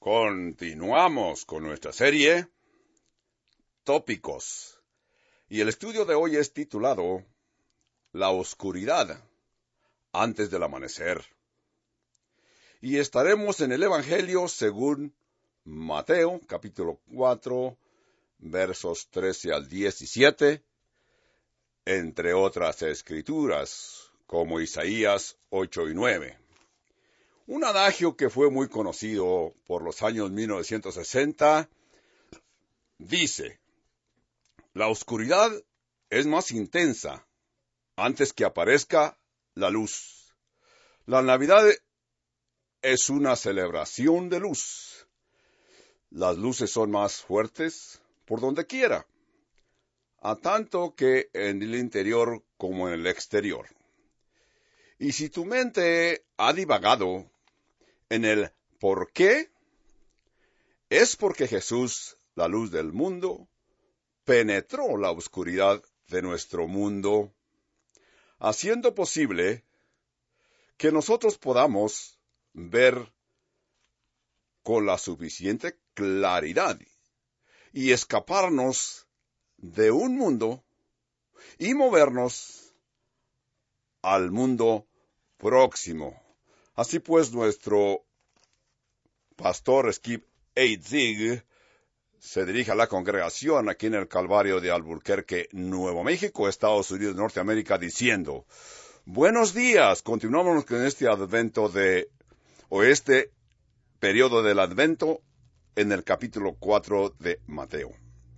Continuamos con nuestra serie Tópicos. Y el estudio de hoy es titulado La oscuridad antes del amanecer. Y estaremos en el Evangelio según Mateo, capítulo 4, versos 13 al 17, entre otras escrituras, como Isaías 8 y 9. Un adagio que fue muy conocido por los años 1960 dice: la oscuridad es más intensa antes que aparezca la luz. La Navidad es una celebración de luz. Las luces son más fuertes por donde quiera, a tanto que en el interior como en el exterior. Y si tu mente ha divagado en el por qué, es porque Jesús, la luz del mundo, penetró la oscuridad de nuestro mundo, haciendo posible que nosotros podamos ver con la suficiente claridad y escaparnos de un mundo y movernos al mundo próximo. Así pues, nuestro pastor Skip Heitzig se dirige a la congregación aquí en el Calvario de Albuquerque, Nuevo México, Estados Unidos, Norteamérica, diciendo: buenos días, continuamos con este advento este periodo del advento en el capítulo 4 de Mateo.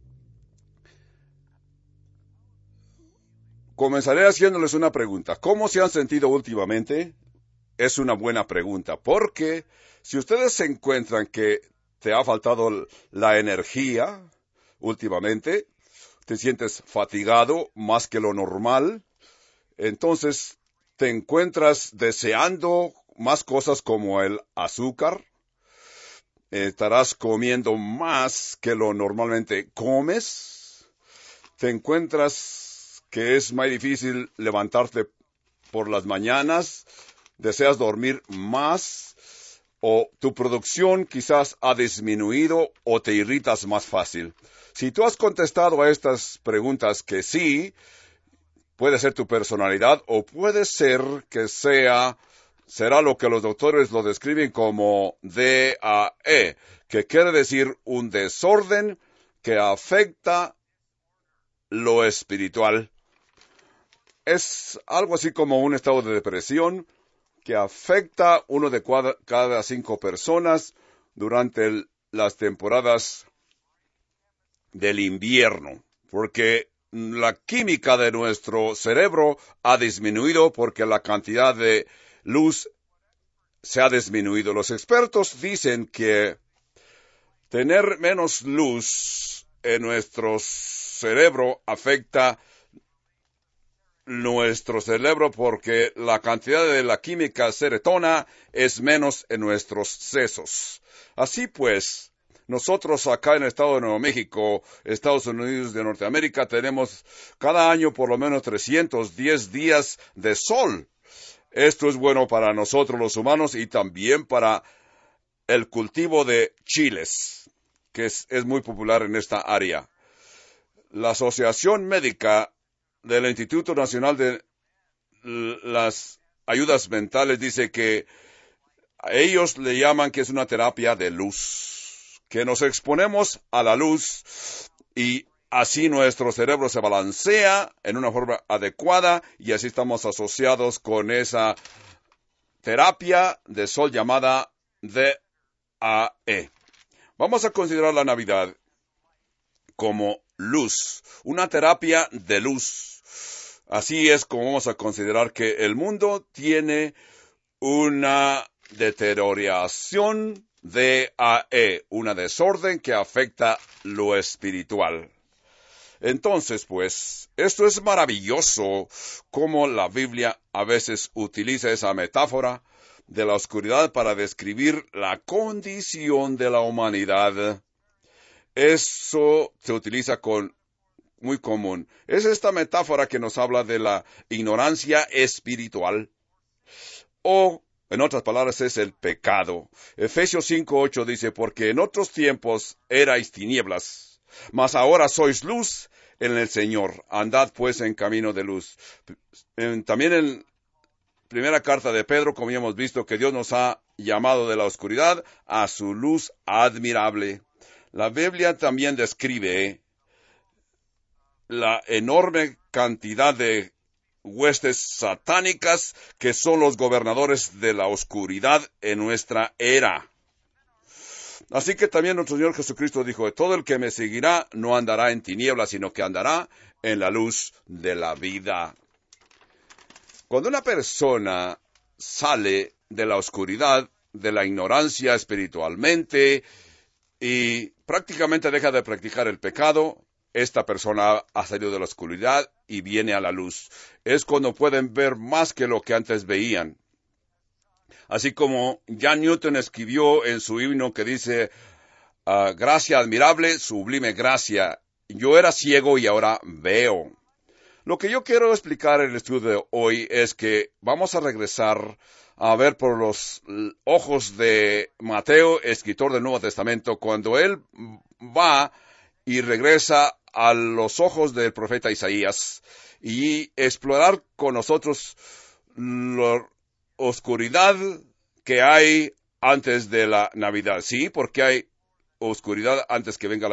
Comenzaré haciéndoles una pregunta. ¿Cómo se han sentido últimamente? Es una buena pregunta, porque si ustedes se encuentran que te ha faltado la energía últimamente, te sientes fatigado más que lo normal, entonces te encuentras deseando más cosas como el azúcar, estarás comiendo más que lo normalmente comes, te encuentras que es más difícil levantarte por las mañanas, deseas dormir más, o tu producción quizás ha disminuido o te irritas más fácil. Si tú has contestado a estas preguntas que sí, puede ser tu personalidad o puede ser que será lo que los doctores lo describen como DAE, que quiere decir un desorden que afecta lo espiritual. Es algo así como un estado de depresión que afecta uno de cada 5 personas durante las temporadas del invierno, porque la química de nuestro cerebro ha disminuido porque la cantidad de luz se ha disminuido. Los expertos dicen que tener menos luz en nuestro cerebro afecta nuestro cerebro porque la cantidad de la química serotonina es menos en nuestros sesos. Así pues, nosotros acá en el estado de Nuevo México, Estados Unidos de Norteamérica, tenemos cada año por lo menos 310 días de sol. Esto es bueno para nosotros los humanos y también para el cultivo de chiles, que es muy popular en esta área. La Asociación Médica del Instituto Nacional de las Ayudas Mentales dice que a ellos le llaman que es una terapia de luz, que nos exponemos a la luz y así nuestro cerebro se balancea en una forma adecuada y así estamos asociados con esa terapia de sol llamada DAE. Vamos a considerar la Navidad como luz, una terapia de luz. Así es como vamos a considerar que el mundo tiene una deterioración DAE, una desorden que afecta lo espiritual. Entonces, pues, esto es maravilloso cómo la Biblia a veces utiliza esa metáfora de la oscuridad para describir la condición de la humanidad. Eso se utiliza muy común. Es esta metáfora que nos habla de la ignorancia espiritual o En otras palabras, es el pecado. Efesios 5:8 dice, porque en otros tiempos erais tinieblas, mas ahora sois luz en el Señor. Andad pues en camino de luz. También en primera carta de Pedro, como ya hemos visto, que Dios nos ha llamado de la oscuridad a su luz admirable. La Biblia también describe la enorme cantidad de huestes satánicas que son los gobernadores de la oscuridad en nuestra era. Así que también nuestro Señor Jesucristo dijo, todo el que me seguirá no andará en tinieblas, sino que andará en la luz de la vida. Cuando una persona sale de la oscuridad, de la ignorancia espiritualmente, y prácticamente deja de practicar el pecado, esta persona ha salido de la oscuridad y viene a la luz. Es cuando pueden ver más que lo que antes veían. Así como John Newton escribió en su himno que dice, gracia admirable, sublime gracia. Yo era ciego y ahora veo. Lo que yo quiero explicar en el estudio de hoy es que vamos a regresar a ver por los ojos de Mateo, escritor del Nuevo Testamento, cuando él va y regresa a los ojos del profeta Isaías y explorar con nosotros la oscuridad que hay antes de la Navidad. Sí, porque hay oscuridad antes que venga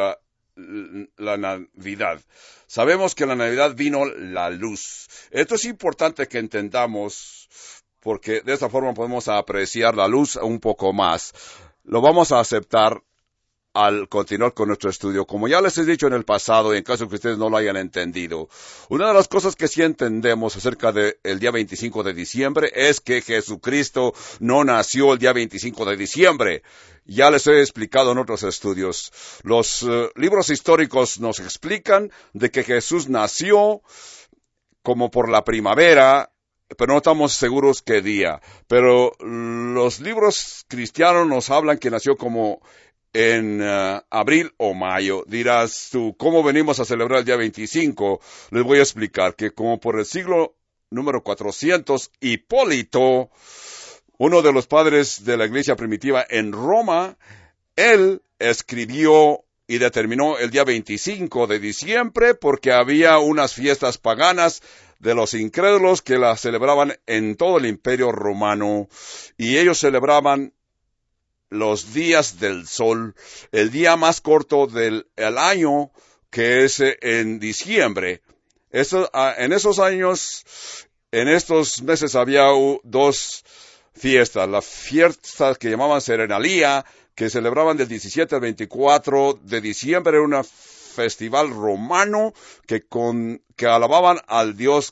la Navidad. Sabemos que en la Navidad vino la luz. Esto es importante que entendamos, porque de esta forma podemos apreciar la luz un poco más. Lo vamos a aceptar al continuar con nuestro estudio. Como ya les he dicho en el pasado, y en caso que ustedes no lo hayan entendido, una de las cosas que sí entendemos acerca del día 25 de diciembre es que Jesucristo no nació el día 25 de diciembre. Ya les he explicado en otros estudios. Los libros históricos nos explican de que Jesús nació como por la primavera, pero no estamos seguros qué día. Pero los libros cristianos nos hablan que nació como en abril o mayo. Dirás tú, ¿cómo venimos a celebrar el día 25? Les voy a explicar que como por el siglo número 400, Hipólito, uno de los padres de la iglesia primitiva en Roma, él escribió y determinó el día 25 de diciembre porque había unas fiestas paganas de los incrédulos que las celebraban en todo el imperio romano, y ellos celebraban los días del sol, el día más corto del año, que es en diciembre. En esos años, en estos meses había dos fiestas. La fiesta que llamaban Serenalía, que celebraban del 17 al 24 de diciembre, era un festival romano que alababan al dios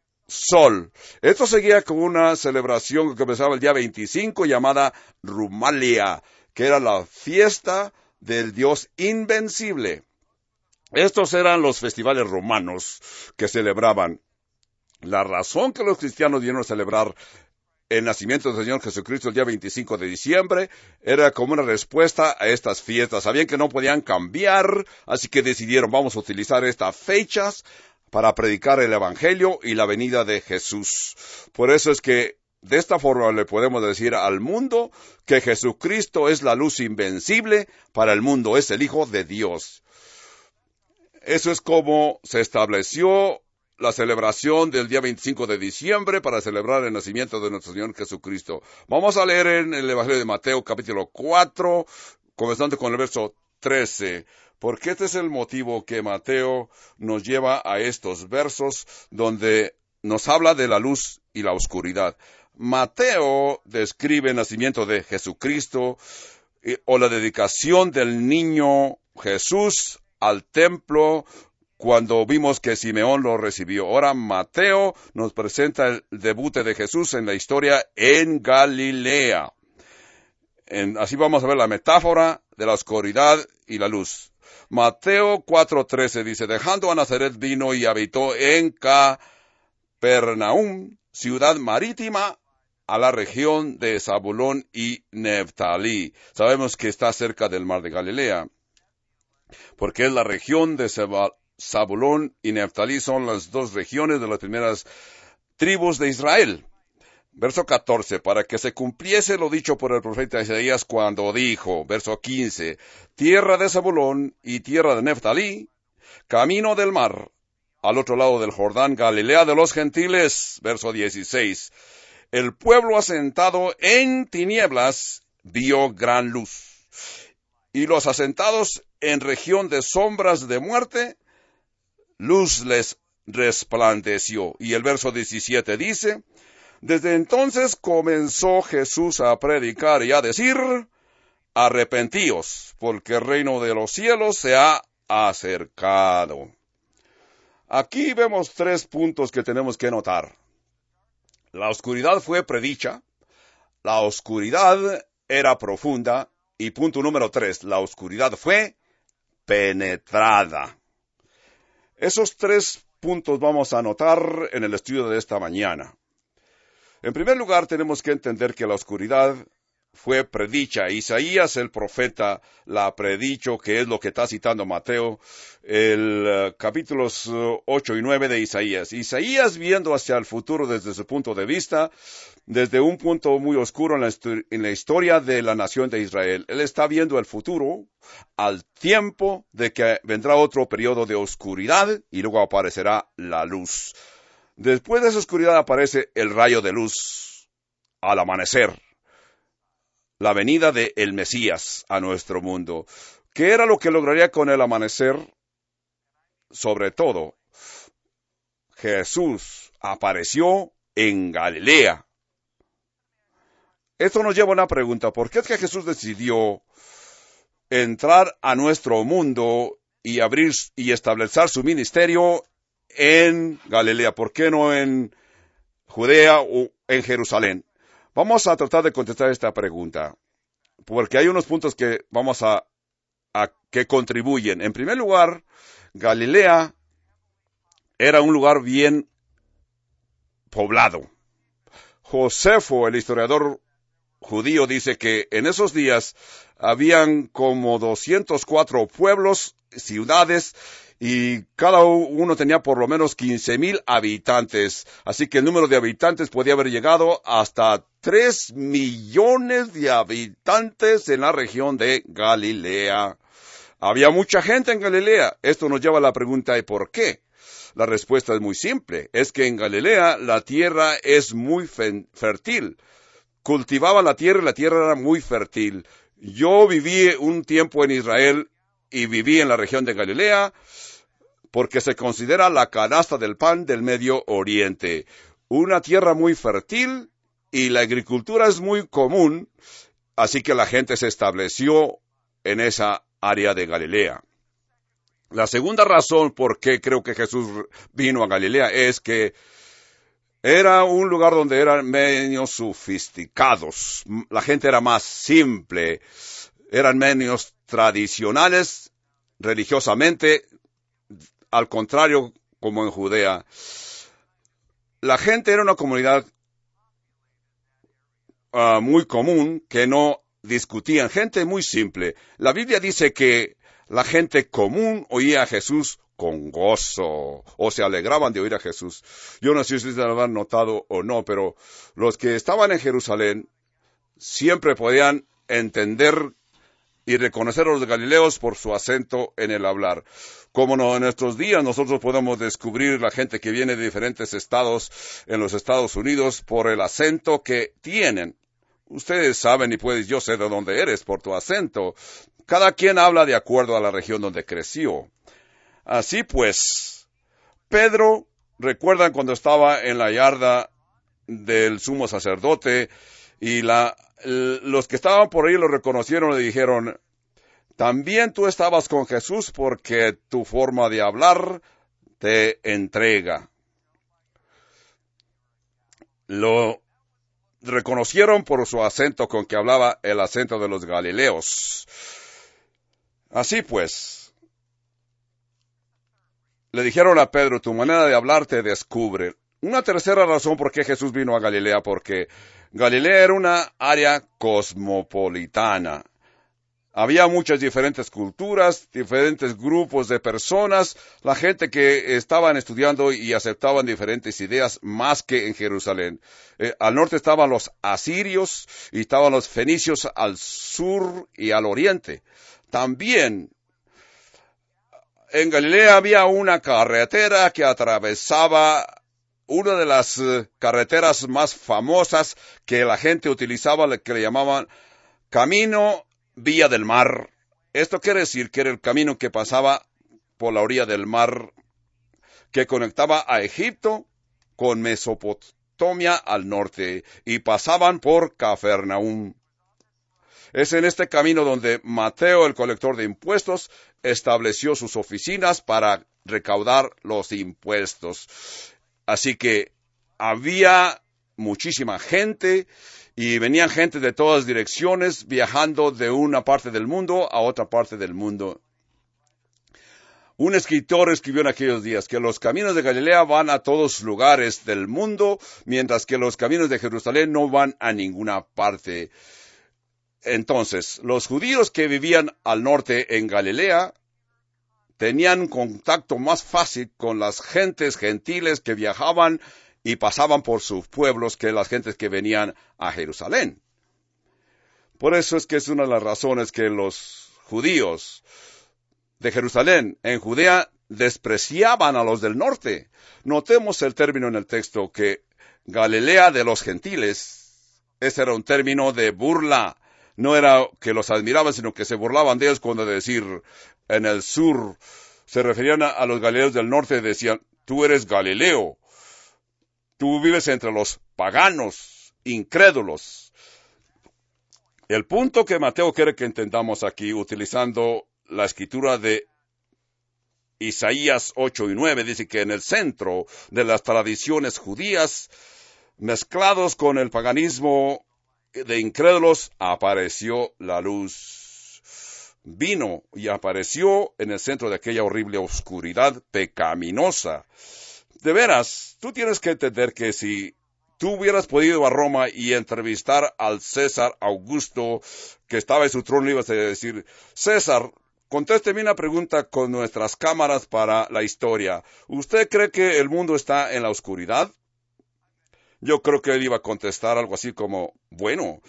Sol. Esto seguía con una celebración que empezaba el día 25 llamada Rumalia, que era la fiesta del dios invencible. Estos eran los festivales romanos que celebraban. La razón que los cristianos dieron a celebrar el nacimiento del Señor Jesucristo el día 25 de diciembre era como una respuesta a estas fiestas. Sabían que no podían cambiar, así que decidieron, vamos a utilizar estas fechas para predicar el Evangelio y la venida de Jesús. Por eso es que de esta forma le podemos decir al mundo que Jesucristo es la luz invencible para el mundo, es el Hijo de Dios. Eso es como se estableció la celebración del día 25 de diciembre para celebrar el nacimiento de nuestro Señor Jesucristo. Vamos a leer en el Evangelio de Mateo capítulo 4, comenzando con el verso 13. Porque este es el motivo que Mateo nos lleva a estos versos donde nos habla de la luz y la oscuridad. Mateo describe el nacimiento de Jesucristo o la dedicación del niño Jesús al templo cuando vimos que Simeón lo recibió. Ahora Mateo nos presenta el debut de Jesús en la historia en Galilea. Así vamos a ver la metáfora de la oscuridad y la luz. Mateo 4:13 dice, dejando a Nazaret vino y habitó en Capernaum, ciudad marítima, a la región de Zabulón y Neftalí. Sabemos que está cerca del mar de Galilea, porque es la región de Zabulón y Neftalí, son las dos regiones de las primeras tribus de Israel. Verso 14, para que se cumpliese lo dicho por el profeta Isaías cuando dijo, verso 15, tierra de Zabulón y tierra de Neftalí, camino del mar, al otro lado del Jordán, Galilea de los gentiles, verso 16, el pueblo asentado en tinieblas vio gran luz, y los asentados en región de sombras de muerte, luz les resplandeció. Y el verso 17 dice, desde entonces comenzó Jesús a predicar y a decir, arrepentíos, porque el reino de los cielos se ha acercado. Aquí vemos 3 puntos que tenemos que notar. La oscuridad fue predicha, la oscuridad era profunda, y punto número 3, la oscuridad fue penetrada. Esos 3 puntos vamos a notar en el estudio de esta mañana. En primer lugar, tenemos que entender que la oscuridad fue predicha. Isaías, el profeta, la predicho, que es lo que está citando Mateo, el capítulos 8 y 9 de Isaías. Isaías viendo hacia el futuro desde su punto de vista, desde un punto muy oscuro en la historia de la nación de Israel. Él está viendo el futuro al tiempo de que vendrá otro periodo de oscuridad y luego aparecerá la luz. Después de esa oscuridad aparece el rayo de luz al amanecer. La venida de el Mesías a nuestro mundo. ¿Qué era lo que lograría con el amanecer? Sobre todo, Jesús apareció en Galilea. Esto nos lleva a una pregunta. ¿Por qué es que Jesús decidió entrar a nuestro mundo y abrir y establecer su ministerio en Galilea? ¿Por qué no en Judea o en Jerusalén? Vamos a tratar de contestar esta pregunta, porque hay unos puntos que vamos a que contribuyen. En primer lugar, Galilea era un lugar bien poblado. Josefo, el historiador judío, dice que en esos días habían como 204 pueblos, ciudades, y cada uno tenía por lo menos 15,000 habitantes. Así que el número de habitantes podía haber llegado hasta 3 millones de habitantes en la región de Galilea. Había mucha gente en Galilea. Esto nos lleva a la pregunta de ¿por qué? La respuesta es muy simple. Es que en Galilea la tierra es muy fértil. Cultivaban la tierra y la tierra era muy fértil. Yo viví un tiempo en Israel y viví en la región de Galilea porque se considera la canasta del pan del Medio Oriente. Una tierra muy fértil y la agricultura es muy común, así que la gente se estableció en esa área de Galilea. La segunda razón por qué creo que Jesús vino a Galilea es que era un lugar donde eran menos sofisticados. La gente era más simple. Eran menos tradicionales religiosamente, al contrario, como en Judea. La gente era una comunidad muy común que no discutían. Gente muy simple. La Biblia dice que la gente común oía a Jesús con gozo, o se alegraban de oír a Jesús. Yo no sé si ustedes lo han notado o no, pero los que estaban en Jerusalén siempre podían entender y reconocer a los galileos por su acento en el hablar. Como no, en nuestros días nosotros podemos descubrir la gente que viene de diferentes estados en los Estados Unidos por el acento que tienen. Ustedes saben y pues yo sé de dónde eres por tu acento. Cada quien habla de acuerdo a la región donde creció. Así pues, Pedro, recuerdan cuando estaba en la yarda del sumo sacerdote y los que estaban por ahí lo reconocieron y le dijeron, también tú estabas con Jesús porque tu forma de hablar te entrega. Lo reconocieron por su acento con que hablaba, el acento de los galileos. Así pues, le dijeron a Pedro, tu manera de hablar te descubre. Una tercera razón por qué Jesús vino a Galilea, porque Galilea era una área cosmopolitana. Había muchas diferentes culturas, diferentes grupos de personas, la gente que estaban estudiando y aceptaban diferentes ideas más que en Jerusalén. Al norte estaban los asirios y estaban los fenicios al sur y al oriente. También en Galilea había una carretera que atravesaba una de las carreteras más famosas que la gente utilizaba, que le llamaban Camino Vía del Mar. Esto quiere decir que era el camino que pasaba por la orilla del mar, que conectaba a Egipto con Mesopotamia al norte, y pasaban por Cafarnaúm. Es en este camino donde Mateo, el colector de impuestos, estableció sus oficinas para recaudar los impuestos. Así que había muchísima gente, y venían gente de todas direcciones, viajando de una parte del mundo a otra parte del mundo. Un escritor escribió en aquellos días que los caminos de Galilea van a todos lugares del mundo, mientras que los caminos de Jerusalén no van a ninguna parte. Entonces, los judíos que vivían al norte en Galilea tenían contacto más fácil con las gentes gentiles que viajaban y pasaban por sus pueblos que las gentes que venían a Jerusalén. Por eso es que es una de las razones que los judíos de Jerusalén en Judea despreciaban a los del norte. Notemos el término en el texto, que Galilea de los gentiles, ese era un término de burla. No era que los admiraban, sino que se burlaban de ellos cuando decir en el sur se referían a los galileos del norte, decían, tú eres Galileo, tú vives entre los paganos, incrédulos. El punto que Mateo quiere que entendamos aquí, utilizando la escritura de Isaías 8 y 9, dice que en el centro de las tradiciones judías, mezclados con el paganismo de incrédulos, apareció la luz. Vino y apareció en el centro de aquella horrible oscuridad pecaminosa. De veras, tú tienes que entender que si tú hubieras podido ir a Roma y entrevistar al César Augusto, que estaba en su trono, le ibas a decir, César, contésteme una pregunta con nuestras cámaras para la historia. ¿Usted cree que el mundo está en la oscuridad? Yo creo que él iba a contestar algo así como, bueno,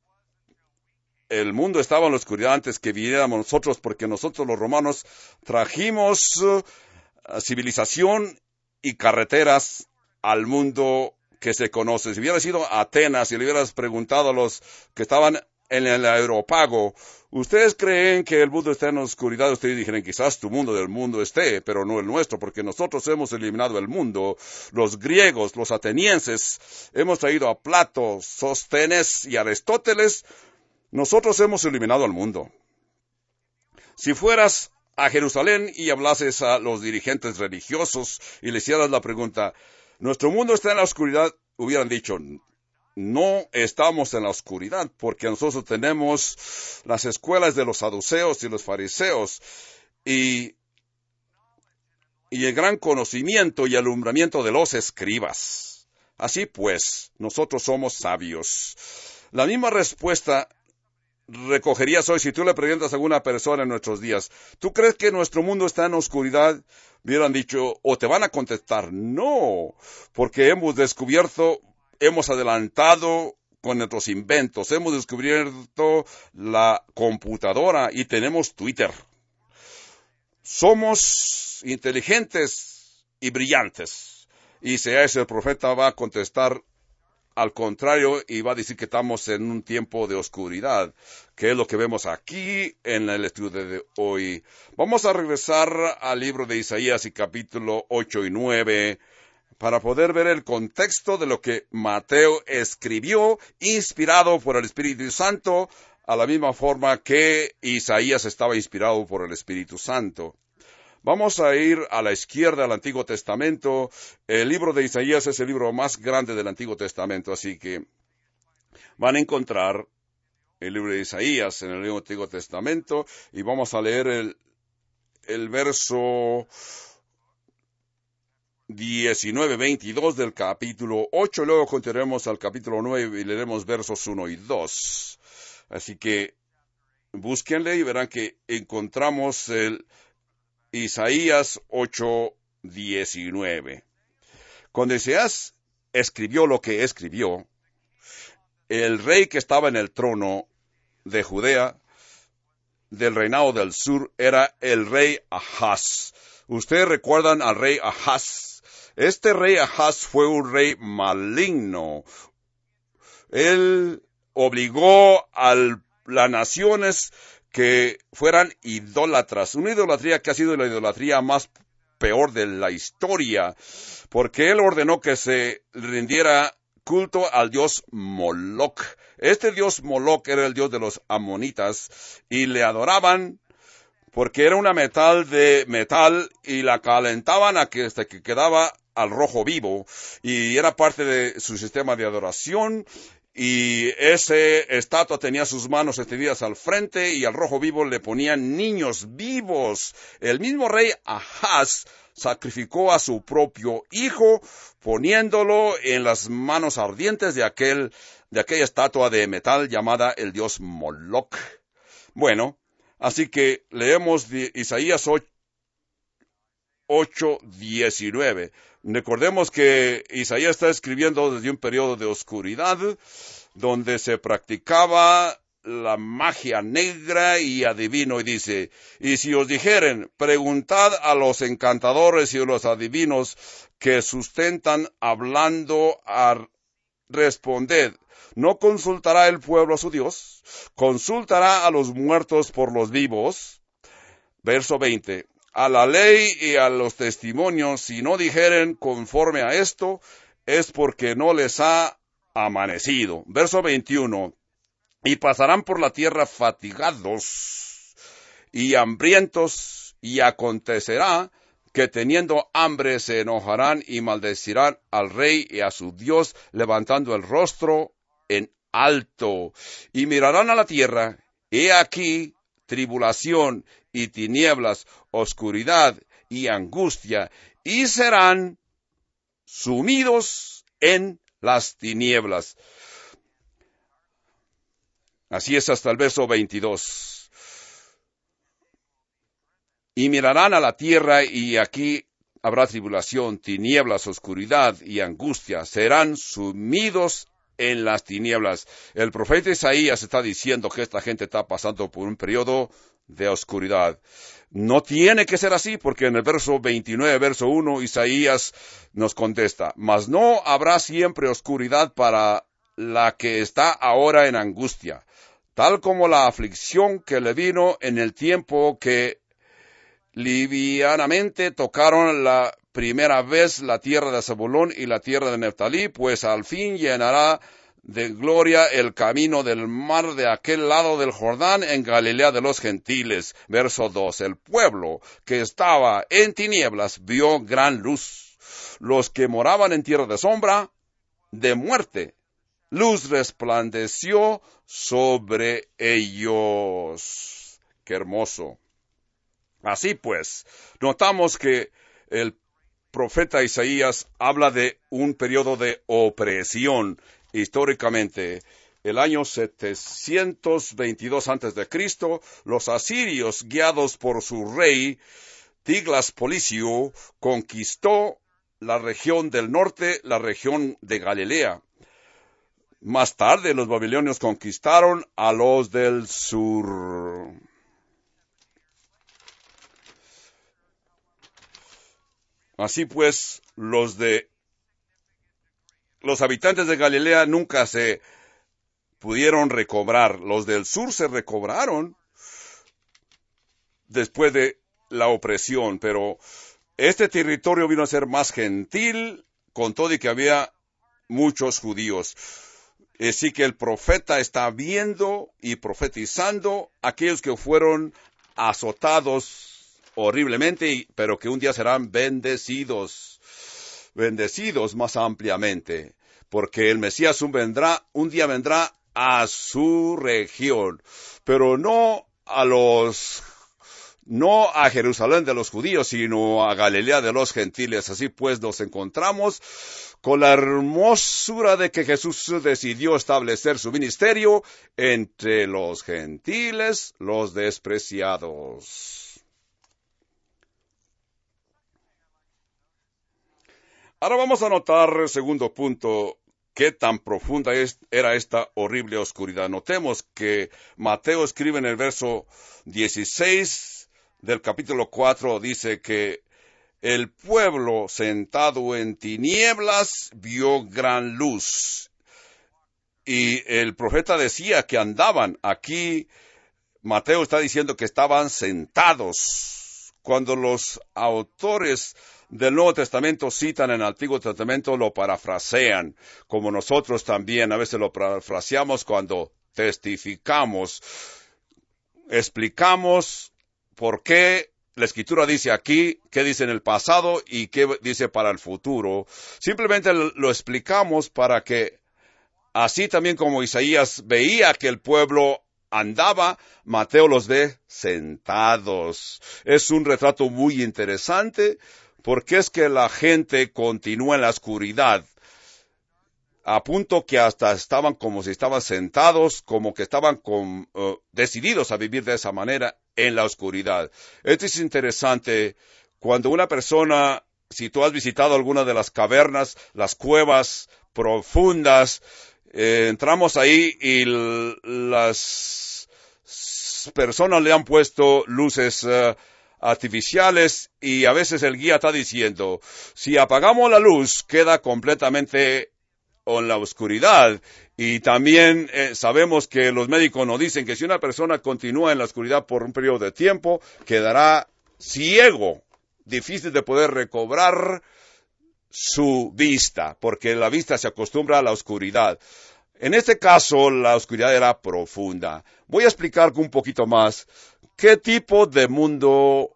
el mundo estaba en la oscuridad antes que viniéramos nosotros, porque nosotros los romanos trajimos civilización y carreteras al mundo que se conoce. Si hubieras ido a Atenas y le hubieras preguntado a los que estaban en el Areópago, ¿ustedes creen que el mundo está en la oscuridad? Ustedes dijeron, quizás tu mundo del mundo esté, pero no el nuestro, porque nosotros hemos eliminado el mundo. Los griegos, los atenienses, hemos traído a Plato, Sóstenes y Aristóteles. Nosotros hemos eliminado al mundo. Si fueras a Jerusalén y hablases a los dirigentes religiosos y le hicieras la pregunta, ¿nuestro mundo está en la oscuridad? Hubieran dicho, no estamos en la oscuridad, porque nosotros tenemos las escuelas de los saduceos y los fariseos y el gran conocimiento y alumbramiento de los escribas. Así pues, nosotros somos sabios. La misma respuesta recogerías hoy si tú le preguntas a alguna persona en nuestros días, ¿tú crees que nuestro mundo está en oscuridad? Hubieran dicho, o te van a contestar, no, porque hemos descubierto, hemos adelantado con nuestros inventos, hemos descubierto la computadora y tenemos Twitter. Somos inteligentes y brillantes. Y Isaías el profeta va a contestar al contrario, y va a decir que estamos en un tiempo de oscuridad, que es lo que vemos aquí en el estudio de hoy. Vamos a regresar al libro de Isaías y capítulo 8 y 9, para poder ver el contexto de lo que Mateo escribió, inspirado por el Espíritu Santo, a la misma forma que Isaías estaba inspirado por el Espíritu Santo. Vamos a ir a la izquierda al Antiguo Testamento. El libro de Isaías es el libro más grande del Antiguo Testamento, así que van a encontrar el libro de Isaías en el Antiguo Testamento y vamos a leer el verso 19-22 del capítulo 8, luego continuaremos al capítulo 9 y leeremos versos 1 y 2. Así que búsquenle y verán que encontramos el Isaías 8:19. Cuando Isaías escribió lo que escribió, el rey que estaba en el trono de Judea, del reinado del sur, era el rey Ahaz. Ustedes recuerdan al rey Ahaz. Este rey Ahaz fue un rey maligno. Él obligó a las naciones que fueran idólatras. Una idolatría que ha sido la idolatría más peor de la historia, porque él ordenó que se rindiera culto al dios Moloch. Este dios Moloch era el dios de los amonitas y le adoraban porque era una metal de metal y la calentaban hasta que quedaba al rojo vivo y era parte de su sistema de adoración. Y ese estatua tenía sus manos extendidas al frente y al rojo vivo le ponían niños vivos. El mismo rey Ahaz sacrificó a su propio hijo poniéndolo en las manos ardientes de aquella estatua de metal llamada el dios Moloch. Bueno, así que leemos Isaías 8:19. Recordemos que Isaías está escribiendo desde un periodo de oscuridad, donde se practicaba la magia negra y adivino, y dice, y si os dijeren, preguntad a los encantadores y a los adivinos que sustentan hablando, responded, ¿no consultará el pueblo a su Dios? ¿Consultará a los muertos por los vivos? Verso 20. A la ley y a los testimonios, si no dijeren conforme a esto, es porque no les ha amanecido. Verso 21. Y pasarán por la tierra fatigados y hambrientos, y acontecerá que teniendo hambre se enojarán y maldecirán al rey y a su Dios, levantando el rostro en alto. Y mirarán a la tierra, he aquí tribulación y tinieblas, oscuridad y angustia, y serán sumidos en las tinieblas. Así es hasta el verso 22. Y mirarán a la tierra, y aquí habrá tribulación, tinieblas, oscuridad y angustia. Serán sumidos en las tinieblas. El profeta Isaías está diciendo que esta gente está pasando por un periodo de oscuridad. No tiene que ser así, porque en el verso 29, verso 1, Isaías nos contesta, mas no habrá siempre oscuridad para la que está ahora en angustia, tal como la aflicción que le vino en el tiempo que livianamente tocaron la primera vez la tierra de Zabulón y la tierra de Neftalí, pues al fin llenará de gloria el camino del mar de aquel lado del Jordán en Galilea de los gentiles. Verso 2. El pueblo que estaba en tinieblas vio gran luz. Los que moraban en tierra de sombra, de muerte, luz resplandeció sobre ellos. ¡Qué hermoso! Así pues, notamos que el profeta Isaías habla de un periodo de opresión. Históricamente, el año 722 a.C., los asirios, guiados por su rey Tiglas-Pileser, conquistó la región del norte, la región de Galilea. Más tarde, los babilonios conquistaron a los del sur. Así pues, los habitantes de Galilea nunca se pudieron recobrar. Los del sur se recobraron después de la opresión, pero este territorio vino a ser más gentil, con todo y que había muchos judíos. Así que el profeta está viendo y profetizando aquellos que fueron azotados horriblemente, pero que un día serán bendecidos más ampliamente, porque el Mesías un día vendrá a su región, pero no a los no a Jerusalén de los judíos, sino a Galilea de los gentiles. Así pues nos encontramos con la hermosura de que Jesús decidió establecer su ministerio entre los gentiles, los despreciados. Ahora vamos a notar, segundo punto, qué tan profunda era esta horrible oscuridad. Notemos que Mateo escribe en el verso 16 del capítulo 4, dice que el pueblo sentado en tinieblas vio gran luz. Y el profeta decía que andaban. Aquí Mateo está diciendo que estaban sentados. Cuando los autores del Nuevo Testamento citan en el Antiguo Testamento, lo parafrasean, como nosotros también a veces lo parafraseamos cuando testificamos, explicamos por qué la Escritura dice aquí, qué dice en el pasado y qué dice para el futuro. Simplemente lo explicamos para que, así también como Isaías veía que el pueblo andaba, Mateo los ve sentados. Es un retrato muy interesante, porque es que la gente continúa en la oscuridad, a punto que hasta estaban como si estaban sentados, como que estaban decididos a vivir de esa manera en la oscuridad. Esto es interesante cuando una persona, si tú has visitado alguna de las cavernas, las cuevas profundas, entramos ahí y las personas le han puesto luces artificiales y a veces el guía está diciendo, si apagamos la luz queda completamente en la oscuridad. Y también sabemos que los médicos nos dicen que si una persona continúa en la oscuridad por un periodo de tiempo, quedará ciego, difícil de poder recobrar su vista, porque la vista se acostumbra a la oscuridad. En este caso, la oscuridad era profunda. Voy a explicar un poquito más qué tipo de mundo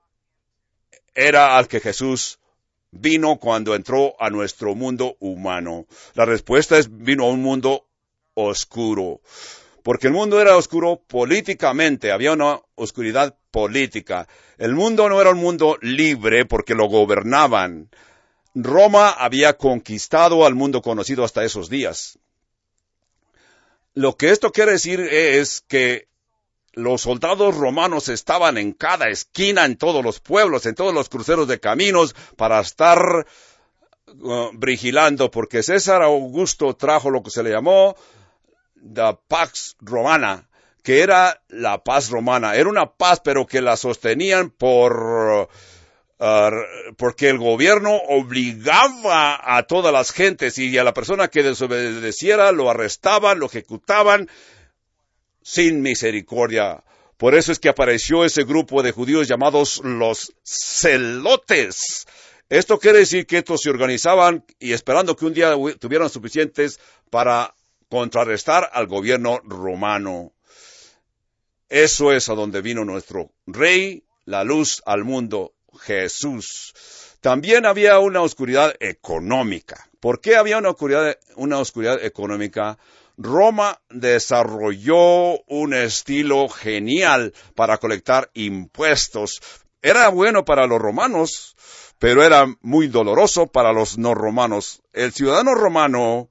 era al que Jesús vino cuando entró a nuestro mundo humano. La respuesta es, vino a un mundo oscuro. Porque el mundo era oscuro políticamente, había una oscuridad política. El mundo no era un mundo libre porque lo gobernaban. Roma había conquistado al mundo conocido hasta esos días. Lo que esto quiere decir es que los soldados romanos estaban en cada esquina, en todos los pueblos, en todos los cruceros de caminos, para estar vigilando, porque César Augusto trajo lo que se le llamó la Pax Romana, que era la paz romana. Era una paz, pero que la sostenían porque el gobierno obligaba a todas las gentes y a la persona que desobedeciera lo arrestaban, lo ejecutaban sin misericordia. Por eso es que apareció ese grupo de judíos llamados los celotes. Esto quiere decir que estos se organizaban y esperando que un día tuvieran suficientes para contrarrestar al gobierno romano. Eso es a donde vino nuestro Rey, la luz al mundo, Jesús. También había una oscuridad económica. ¿Por qué había una oscuridad económica? Roma desarrolló un estilo genial para colectar impuestos. Era bueno para los romanos, pero era muy doloroso para los no romanos. El ciudadano romano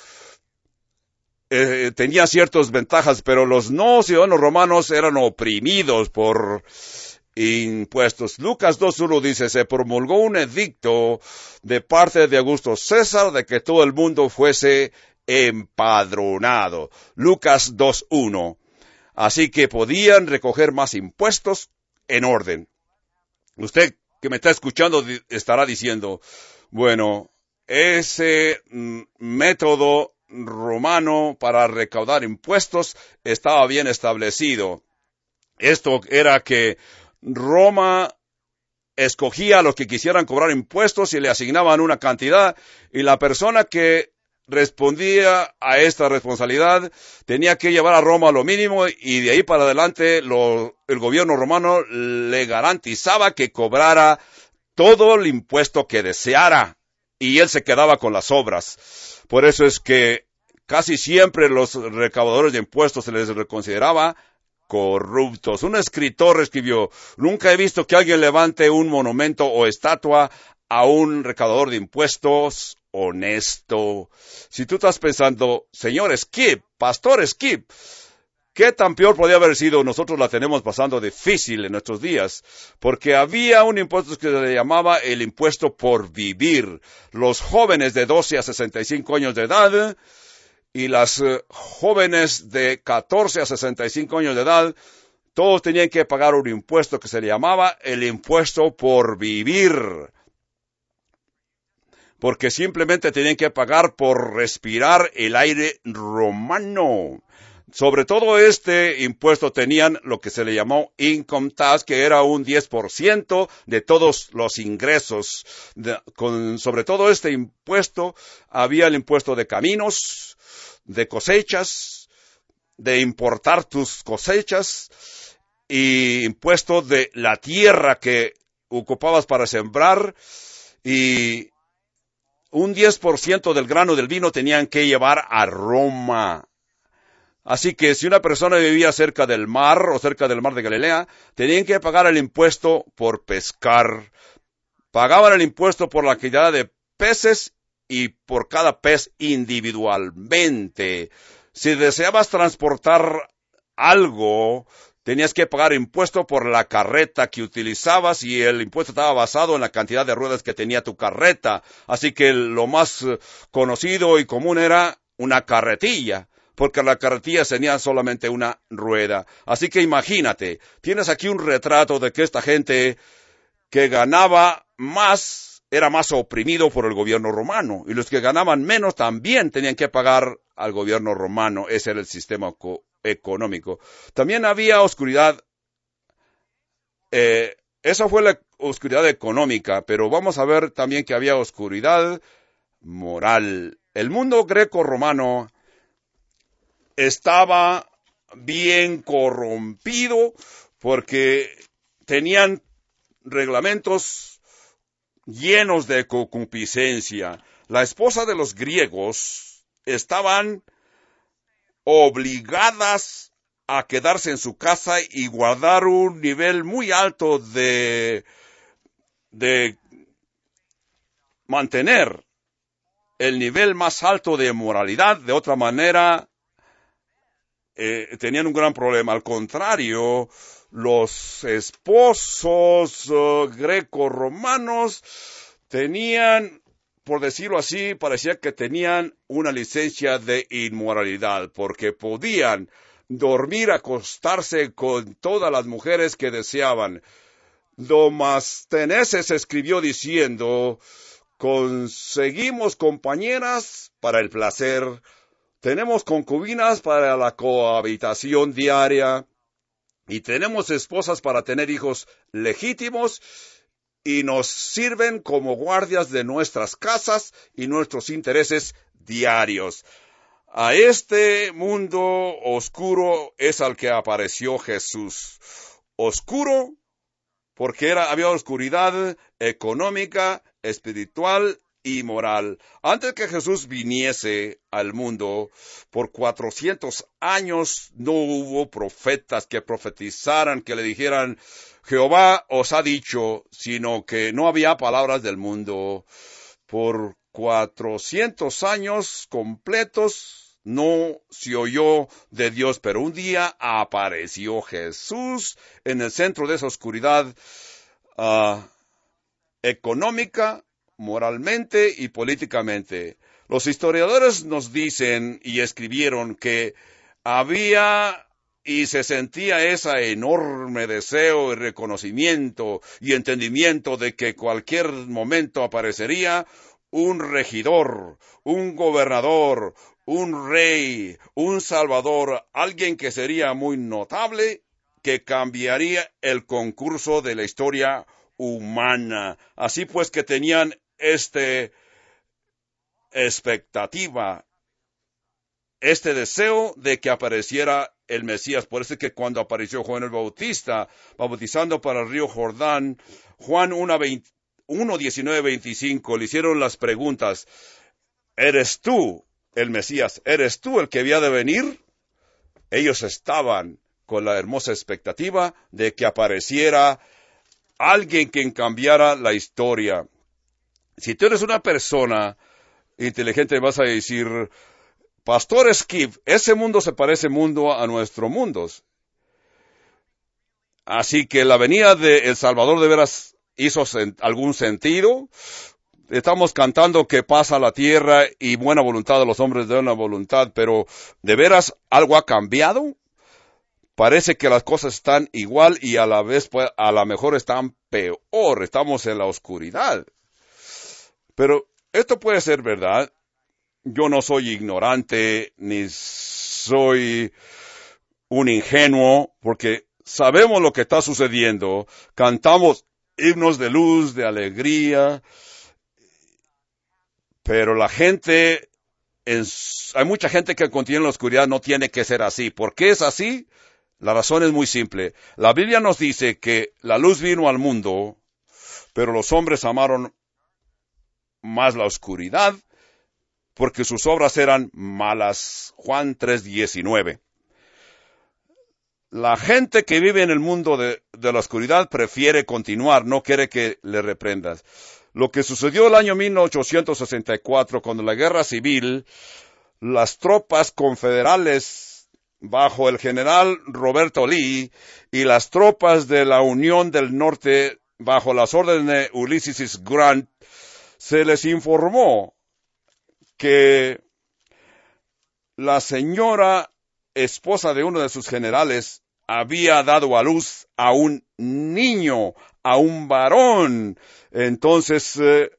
tenía ciertas ventajas, pero los no ciudadanos romanos eran oprimidos por impuestos. Lucas 2.1 dice, se promulgó un edicto de parte de Augusto César de que todo el mundo fuese empadronado. Lucas 2.1. Así que podían recoger más impuestos en orden. Usted que me está escuchando estará diciendo, bueno, ese método romano para recaudar impuestos estaba bien establecido. Esto era que Roma escogía a los que quisieran cobrar impuestos y le asignaban una cantidad, y la persona que respondía a esta responsabilidad tenía que llevar a Roma lo mínimo, y de ahí para adelante el gobierno romano le garantizaba que cobrara todo el impuesto que deseara y él se quedaba con las obras. Por eso es que casi siempre los recaudadores de impuestos se les consideraba corruptos. Un escritor escribió: nunca he visto que alguien levante un monumento o estatua a un recaudador de impuestos honesto. Si tú estás pensando, señor Skip, pastor Skip, ¿qué tan peor podía haber sido? Nosotros la tenemos pasando difícil en nuestros días, porque había un impuesto que se le llamaba el impuesto por vivir. Los jóvenes de 12 a 65 años de edad y las jóvenes de 14 a 65 años de edad, todos tenían que pagar un impuesto que se le llamaba el impuesto por vivir, porque simplemente tenían que pagar por respirar el aire romano. Sobre todo este impuesto tenían lo que se le llamó income tax, que era un 10% de todos los ingresos. Sobre todo este impuesto había el impuesto de caminos, de cosechas, de importar tus cosechas, y impuesto de la tierra que ocupabas para sembrar, y un 10% del grano del vino tenían que llevar a Roma. Así que si una persona vivía cerca del mar o cerca del mar de Galilea, tenían que pagar el impuesto por pescar. Pagaban el impuesto por la cantidad de peces y por cada pez individualmente. Si deseabas transportar algo, tenías que pagar impuesto por la carreta que utilizabas, y el impuesto estaba basado en la cantidad de ruedas que tenía tu carreta. Así que lo más conocido y común era una carretilla, porque la carretilla tenía solamente una rueda. Así que imagínate, tienes aquí un retrato de que esta gente que ganaba más era más oprimido por el gobierno romano, y los que ganaban menos también tenían que pagar al gobierno romano. Ese era el sistema económico. También había oscuridad. Esa fue la oscuridad económica, pero vamos a ver también que había oscuridad moral. El mundo greco-romano estaba bien corrompido porque tenían reglamentos llenos de concupiscencia. La esposa de los griegos estaban obligadas a quedarse en su casa y guardar un nivel muy alto de mantener el nivel más alto de moralidad. De otra manera, tenían un gran problema. Al contrario, los esposos greco-romanos tenían, por decirlo así, parecía que tenían una licencia de inmoralidad, porque podían dormir, acostarse con todas las mujeres que deseaban. Demóstenes escribió diciendo: conseguimos compañeras para el placer, tenemos concubinas para la cohabitación diaria, y tenemos esposas para tener hijos legítimos, y nos sirven como guardias de nuestras casas y nuestros intereses diarios. A este mundo oscuro es al que apareció Jesús. Oscuro porque había oscuridad económica, espiritual y moral. Antes que Jesús viniese al mundo, por 400 años no hubo profetas que profetizaran, que le dijeran: Jehová os ha dicho, sino que no había palabras del mundo. Por 400 años completos no se oyó de Dios, pero un día apareció Jesús en el centro de esa oscuridad económica, moralmente y políticamente. Los historiadores nos dicen y escribieron que había y se sentía ese enorme deseo y reconocimiento y entendimiento de que cualquier momento aparecería un regidor, un gobernador, un rey, un salvador, alguien que sería muy notable, que cambiaría el concurso de la historia humana. Así pues que tenían expectativa, este deseo de que apareciera el Mesías. Por eso es que cuando apareció Juan el Bautista, bautizando para el río Jordán, Juan 1:19-25, le hicieron las preguntas: ¿eres tú el Mesías? ¿Eres tú el que había de venir? Ellos estaban con la hermosa expectativa de que apareciera alguien que cambiara la historia. Si tú eres una persona inteligente, vas a decir, Pastor Skip, ese mundo se parece mundo a nuestro mundo. Así que la venida de El Salvador de veras hizo algún sentido. Estamos cantando que pasa la tierra y buena voluntad de los hombres de buena voluntad, pero ¿de veras algo ha cambiado? Parece que las cosas están igual y a la vez, pues, a lo mejor están peor. Estamos en la oscuridad. Pero esto puede ser verdad. Yo no soy ignorante ni soy un ingenuo, porque sabemos lo que está sucediendo. Cantamos himnos de luz, de alegría. Pero la gente, hay mucha gente que continúa en la oscuridad, no tiene que ser así. ¿Por qué es así? La razón es muy simple. La Biblia nos dice que la luz vino al mundo, pero los hombres amaron más la oscuridad porque sus obras eran malas. Juan 3:19. La gente que vive en el mundo de la oscuridad prefiere continuar, no quiere que le reprendas. Lo que sucedió el año 1864, cuando la guerra civil, las tropas confederales bajo el general Roberto Lee y las tropas de la Unión del Norte bajo las órdenes de Ulysses S. Grant, se les informó que la señora esposa de uno de sus generales había dado a luz a un niño, a un varón. Entonces,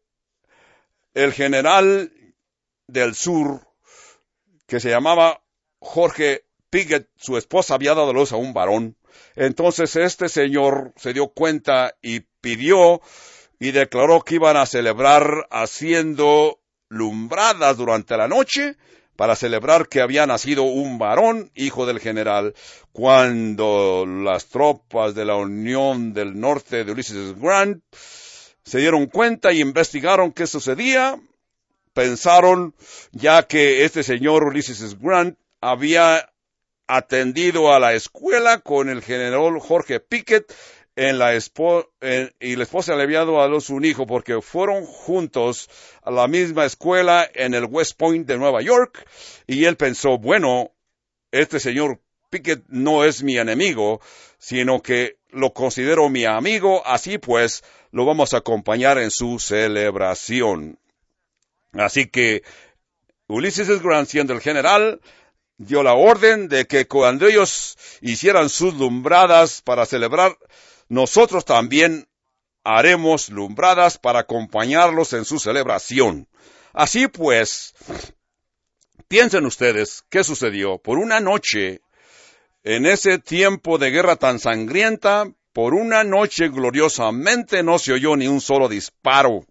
el general del sur, que se llamaba Jorge Pickett, su esposa había dado a luz a un varón. Entonces, este señor se dio cuenta y pidió y declaró que iban a celebrar haciendo lumbradas durante la noche para celebrar que había nacido un varón, hijo del general. Cuando las tropas de la Unión del Norte de Ulysses S. Grant se dieron cuenta y investigaron qué sucedía, pensaron, ya que este señor Ulysses S. Grant había atendido a la escuela con el general Jorge Pickett, y la esposa le había dado a luz un hijo porque fueron juntos a la misma escuela en el West Point de Nueva York, y él pensó, bueno, este señor Pickett no es mi enemigo, sino que lo considero mi amigo, así pues lo vamos a acompañar en su celebración. Así que Ulysses S. Grant, siendo el general, dio la orden de que cuando ellos hicieran sus lumbradas para celebrar, nosotros también haremos lumbradas para acompañarlos en su celebración. Así pues, piensen ustedes qué sucedió. Por una noche, en ese tiempo de guerra tan sangrienta, por una noche gloriosamente no se oyó ni un solo disparo,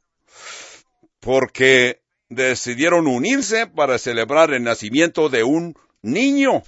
porque decidieron unirse para celebrar el nacimiento de un niño.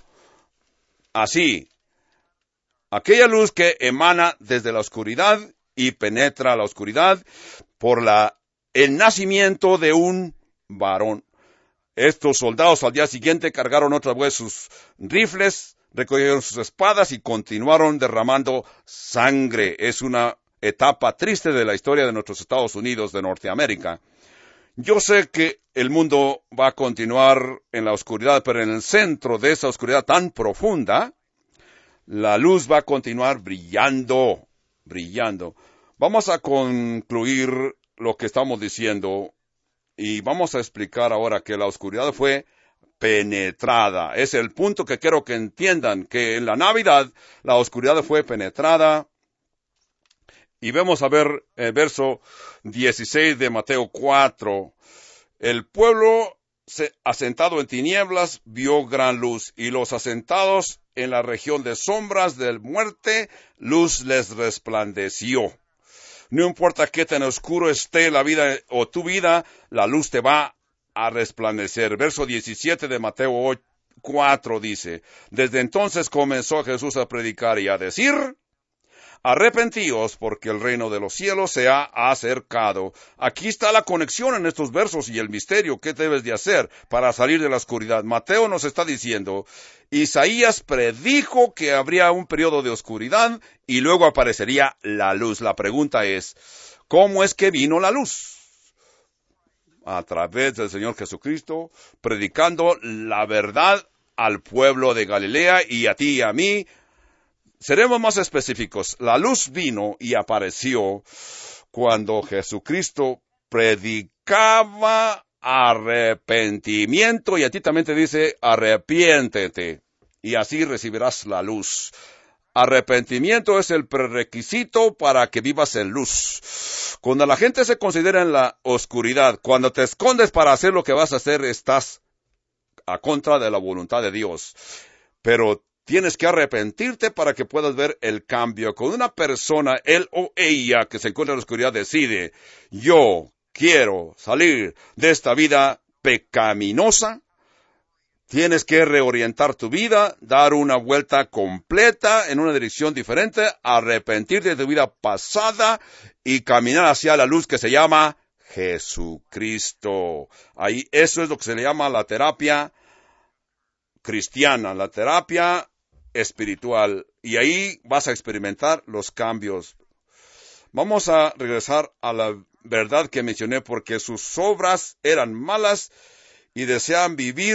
Así, aquella luz que emana desde la oscuridad y penetra la oscuridad por el nacimiento de un varón. Estos soldados al día siguiente cargaron otra vez sus rifles, recogieron sus espadas y continuaron derramando sangre. Es una etapa triste de la historia de nuestros Estados Unidos de Norteamérica. Yo sé que el mundo va a continuar en la oscuridad, pero en el centro de esa oscuridad tan profunda, la luz va a continuar brillando, brillando. Vamos a concluir lo que estamos diciendo y vamos a explicar ahora que la oscuridad fue penetrada. Es el punto que quiero que entiendan, que en la Navidad la oscuridad fue penetrada. Y vamos a ver el verso 16 de Mateo 4. El pueblo asentado en tinieblas vio gran luz, y los asentados en la región de sombras de muerte, luz les resplandeció. No importa qué tan oscuro esté la vida o tu vida, la luz te va a resplandecer. Verso 17 de Mateo 4 dice, desde entonces comenzó Jesús a predicar y a decir, arrepentíos porque el reino de los cielos se ha acercado. Aquí está la conexión en estos versos y el misterio. ¿Qué debes de hacer para salir de la oscuridad? Mateo nos está diciendo, Isaías predijo que habría un periodo de oscuridad y luego aparecería la luz. La pregunta es, ¿cómo es que vino la luz? A través del Señor Jesucristo, predicando la verdad al pueblo de Galilea y a ti y a mí. Seremos más específicos. La luz vino y apareció cuando Jesucristo predicaba arrepentimiento y a ti también te dice, arrepiéntete y así recibirás la luz. Arrepentimiento es el prerequisito para que vivas en luz. Cuando la gente se considera en la oscuridad, cuando te escondes para hacer lo que vas a hacer, estás a contra de la voluntad de Dios. Pero tienes que arrepentirte para que puedas ver el cambio. Cuando una persona, él o ella, que se encuentra en la oscuridad, decide, yo quiero salir de esta vida pecaminosa, tienes que reorientar tu vida, dar una vuelta completa en una dirección diferente, arrepentirte de tu vida pasada y caminar hacia la luz que se llama Jesucristo. Ahí, eso es lo que se le llama la terapia cristiana, la terapia espiritual. Y ahí vas a experimentar los cambios. Vamos a regresar a la verdad que mencioné, porque sus obras eran malas y desean vivir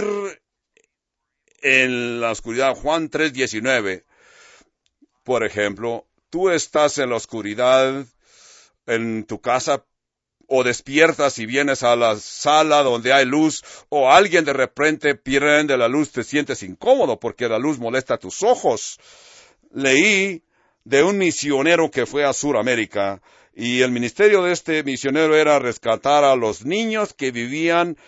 en la oscuridad. Juan 3:19. Por ejemplo, tú estás en la oscuridad en tu casa o despiertas y vienes a la sala donde hay luz, o alguien de repente prende la luz, te sientes incómodo porque la luz molesta tus ojos. Leí de un misionero que fue a Sudamérica, y el ministerio de este misionero era rescatar a los niños que vivían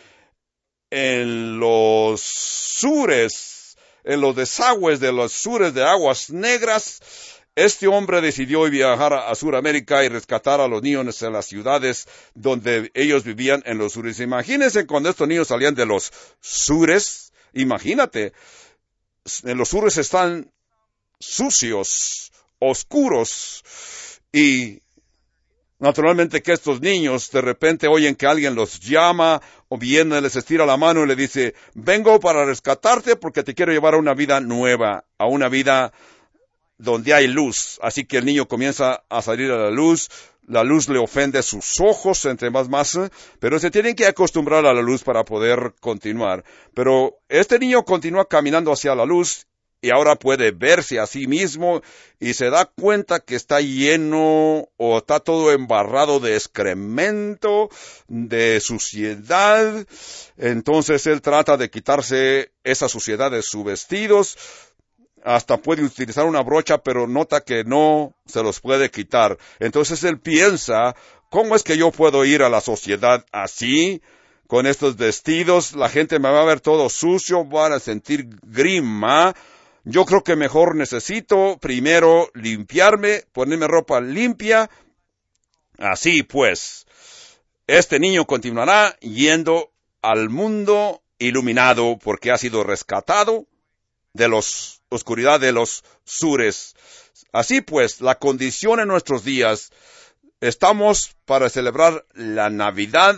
en los sures, en los desagües de los sures de aguas negras. Este hombre decidió viajar a Sudamérica y rescatar a los niños en las ciudades donde ellos vivían en los sures. Imagínense cuando estos niños salían de los sures, imagínate, en los sures están sucios, oscuros, y naturalmente que estos niños de repente oyen que alguien los llama o viene, les estira la mano y le dice, vengo para rescatarte porque te quiero llevar a una vida nueva, a una vida donde hay luz. Así que el niño comienza a salir a la luz le ofende sus ojos, entre más, pero se tienen que acostumbrar a la luz para poder continuar. Pero este niño continúa caminando hacia la luz y ahora puede verse a sí mismo y se da cuenta que está lleno o está todo embarrado de excremento, de suciedad. Entonces él trata de quitarse esa suciedad de sus vestidos. Hasta puede utilizar una brocha, pero nota que no se los puede quitar. Entonces él piensa, ¿cómo es que yo puedo ir a la sociedad así? Con estos vestidos, la gente me va a ver todo sucio, van a sentir grima. Yo creo que mejor necesito primero limpiarme, ponerme ropa limpia. Así pues, este niño continuará yendo al mundo iluminado porque ha sido rescatado de la oscuridad de los sures. Así pues, la condición en nuestros días, estamos para celebrar la Navidad.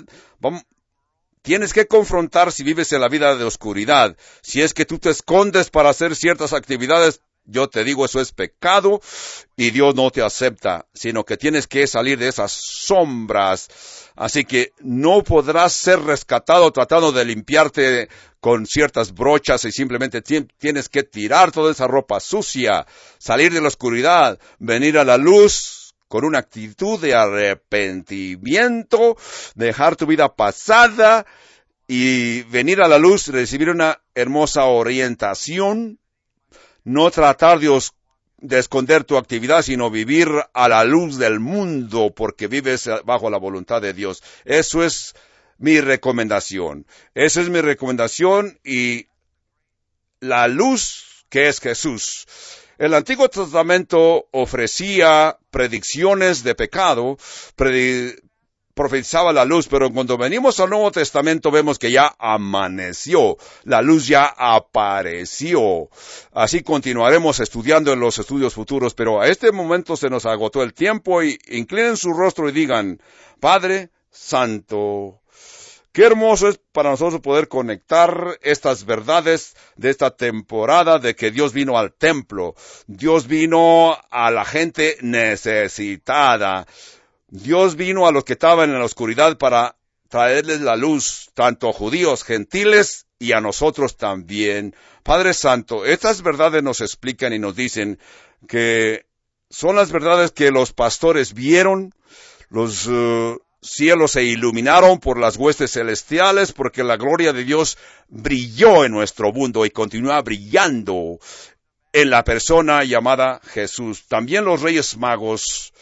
Tienes que confrontar si vives en la vida de oscuridad. Si es que tú te escondes para hacer ciertas actividades, yo te digo, eso es pecado y Dios no te acepta, sino que tienes que salir de esas sombras. Así que no podrás ser rescatado tratando de limpiarte con ciertas brochas y simplemente tienes que tirar toda esa ropa sucia, salir de la oscuridad, venir a la luz con una actitud de arrepentimiento, dejar tu vida pasada y venir a la luz, recibir una hermosa orientación, no tratar de esconder tu actividad, sino vivir a la luz del mundo porque vives bajo la voluntad de Dios. Eso es mi recomendación. Esa es mi recomendación y la luz que es Jesús. El Antiguo Testamento ofrecía predicciones de pecado, profetizaba la luz, pero cuando venimos al Nuevo Testamento vemos que ya amaneció, la luz ya apareció. Así continuaremos estudiando en los estudios futuros, pero a este momento se nos agotó el tiempo y inclinen su rostro y digan, Padre Santo, qué hermoso es para nosotros poder conectar estas verdades de esta temporada de que Dios vino al templo, Dios vino a la gente necesitada, Dios vino a los que estaban en la oscuridad para traerles la luz, tanto a judíos, gentiles y a nosotros también. Padre Santo, estas verdades nos explican y nos dicen que son las verdades que los pastores vieron, los cielos se iluminaron por las huestes celestiales, porque la gloria de Dios brilló en nuestro mundo y continúa brillando en la persona llamada Jesús. También los Reyes Magos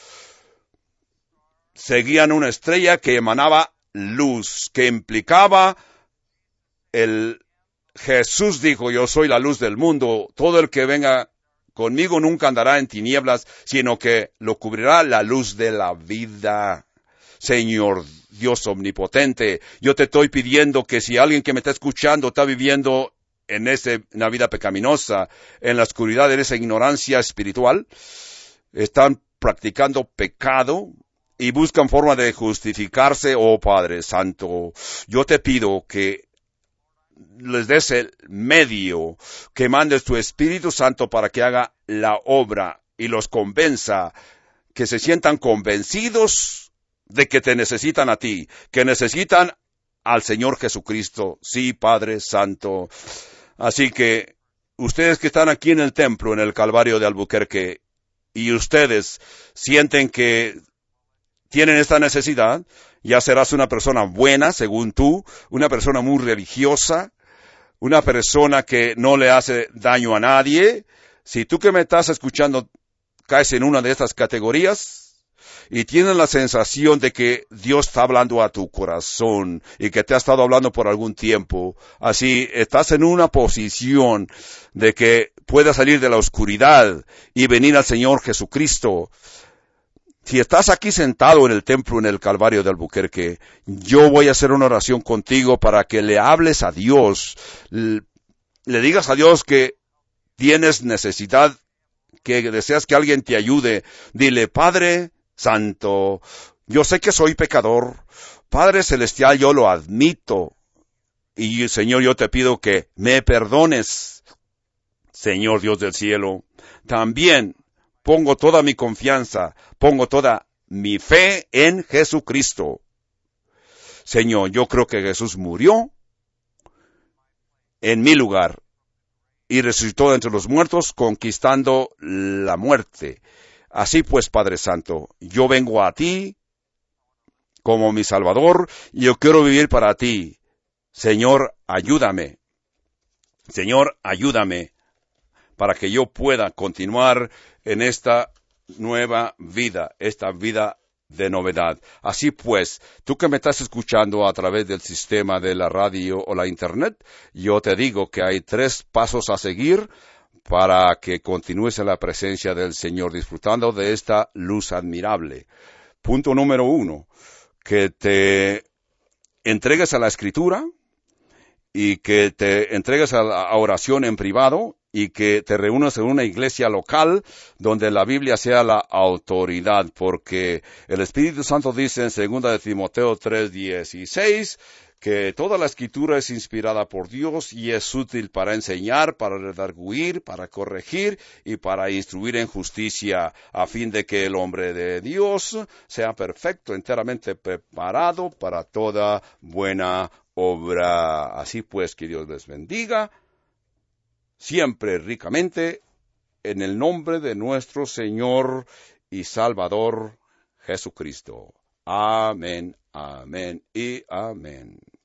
seguían una estrella que emanaba luz, que implicaba Jesús dijo, yo soy la luz del mundo, todo el que venga conmigo nunca andará en tinieblas, sino que lo cubrirá la luz de la vida. Señor Dios omnipotente, yo te estoy pidiendo que si alguien que me está escuchando está viviendo en una vida pecaminosa, en la oscuridad, en esa ignorancia espiritual, están practicando pecado y buscan forma de justificarse, oh Padre Santo, yo te pido que les des el medio, que mandes tu Espíritu Santo para que haga la obra y los convenza, que se sientan convencidos de que te necesitan a ti, que necesitan al Señor Jesucristo. Sí, Padre Santo. Así que ustedes que están aquí en el templo, en el Calvario de Albuquerque, y ustedes sienten que tienen esta necesidad, ya serás una persona buena, según tú, una persona muy religiosa, una persona que no le hace daño a nadie. Si tú que me estás escuchando caes en una de estas categorías y tienes la sensación de que Dios está hablando a tu corazón y que te ha estado hablando por algún tiempo, así estás en una posición de que puedas salir de la oscuridad y venir al Señor Jesucristo. Si estás aquí sentado en el templo en el Calvario de Albuquerque, yo voy a hacer una oración contigo para que le hables a Dios, le digas a Dios que tienes necesidad, que deseas que alguien te ayude. Dile, Padre Santo, yo sé que soy pecador, Padre Celestial, yo lo admito, y Señor, yo te pido que me perdones, Señor Dios del cielo. También pongo toda mi confianza, pongo toda mi fe en Jesucristo. Señor, yo creo que Jesús murió en mi lugar y resucitó de entre los muertos, conquistando la muerte. Así pues, Padre Santo, yo vengo a ti como mi Salvador y yo quiero vivir para ti. Señor, ayúdame. Señor, ayúdame para que yo pueda continuar en esta nueva vida, esta vida de novedad. Así pues, tú que me estás escuchando a través del sistema de la radio o la internet, yo te digo que hay 3 pasos a seguir para que continúes en la presencia del Señor, disfrutando de esta luz admirable. Punto número 1, que te entregues a la Escritura y que te entregues a la oración en privado y que te reúnas en una iglesia local donde la Biblia sea la autoridad, porque el Espíritu Santo dice en 2 de Timoteo 3:16 que toda la Escritura es inspirada por Dios y es útil para enseñar, para redarguir, para corregir y para instruir en justicia, a fin de que el hombre de Dios sea perfecto, enteramente preparado para toda buena obra. Así pues, que Dios les bendiga siempre ricamente, en el nombre de nuestro Señor y Salvador Jesucristo. Amén, amén y amén.